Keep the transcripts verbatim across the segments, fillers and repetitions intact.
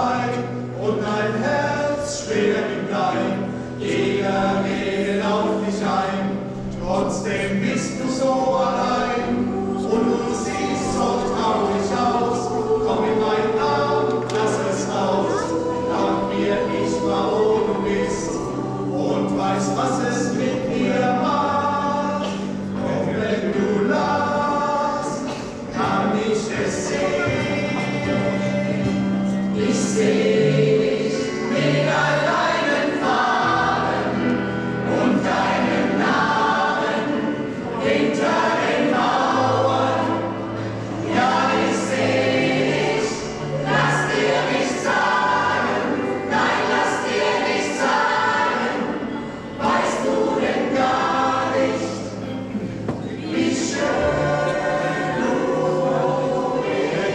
dabei und dein Herz schwer wie Blei. Jeder redet auf dich ein, trotzdem bist du so allein. Und du siehst so traurig aus, komm in meinen Arm, lass es raus. Sag mir nicht mal, wo du bist und weißt, was es mit mir macht. Und wenn du lachst, kann ich es sehen. Ich seh dich mit all deinen Farben und deinen Namen hinter den Mauern. Ja, ich seh dich, lass dir nicht sagen, nein, lass dir nicht sagen, weißt du denn gar nicht, wie schön du bist.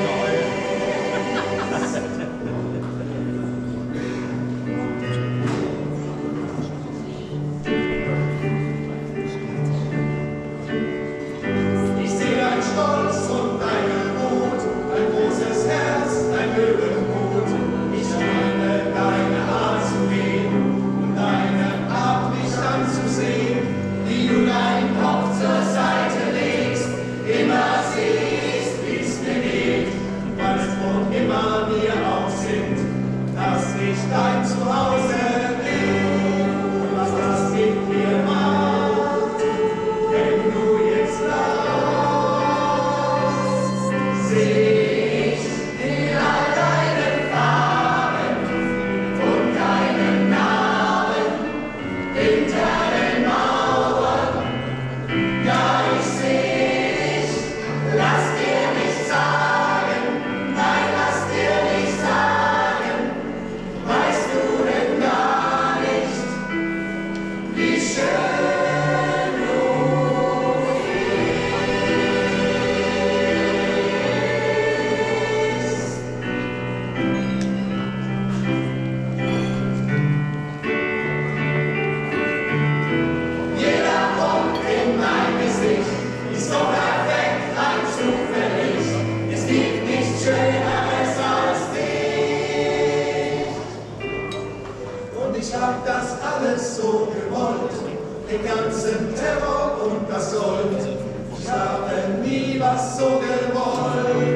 Ich sehe dein Stolz und deine Wut, dein großes Herz, dein Löwenmut. Ich liebe deine Art zu reden und deine Art, mich anzusehen, wie du deinen Kopf zur Seite legst, immer siehst, wie's mir geht, weißt, wo immer wir auch sind, dass ich dein Zuhause bin und was das mit mir macht, wenn du jetzt lachst, seh ich in all deinen Farben und deinen Namen hinter den Mauern. Ja, ich seh dich, lass dir nicht sagen, nein, lass dir nicht sagen, weißt du denn gar nicht, wie schön du bist. Jeder Punkt in mein Gesicht ist so perfekt, rein zufällig. Es gibt nichts Schöneres als dich. Und ich hab das alles so gewollt, den ganzen Terror und das Gold. Ich habe nie was so gewollt.